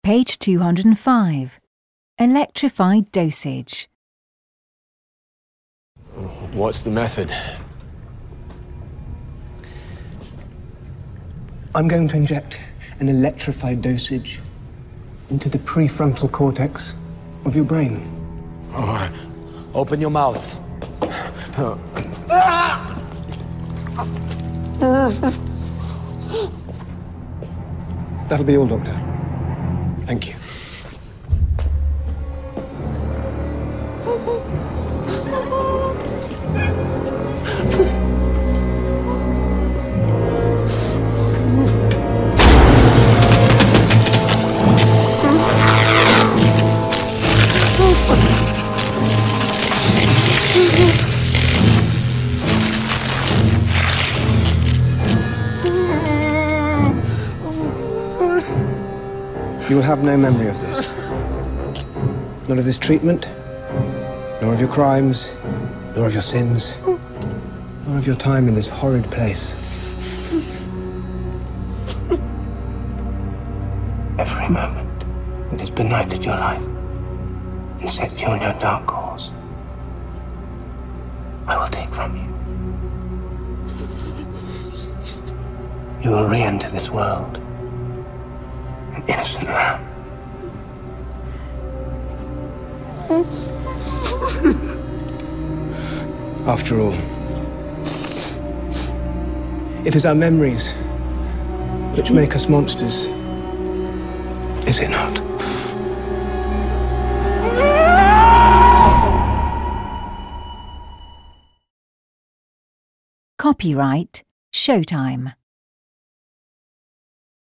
Page 205. Electrified dosage. What's the method? I'm going to inject an electrified dosage into the prefrontal cortex of your brain. All right. Open your mouth. That'll be all, Doctor. Thank you. You will have no memory of this. None of this treatment, nor of your crimes, nor of your sins, nor of your time in this horrid place. Every moment that has benighted your life and set you on your dark course, I will take from you. You will re-enter this world an innocent lamb. After all, it is our memories which make us monsters, is it not? Copyright Showtime.